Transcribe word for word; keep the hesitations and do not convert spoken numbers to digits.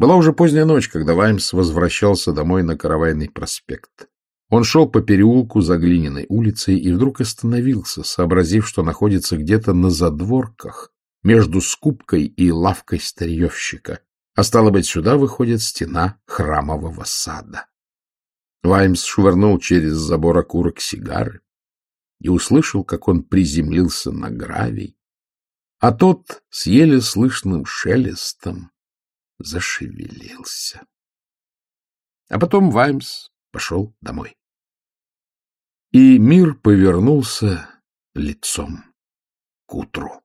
Была уже поздняя ночь, когда Ваймс возвращался домой на Каравайный проспект. Он шел по переулку за Глиняной улицей и вдруг остановился, сообразив, что находится где-то на задворках между скупкой и лавкой старьевщика, а стало быть, сюда выходит стена храмового сада. Ваймс швырнул через забор окурок сигары и услышал, как он приземлился на гравий, а тот с еле слышным шелестом зашевелился. А потом Ваймс пошел домой. И мир повернулся лицом к утру.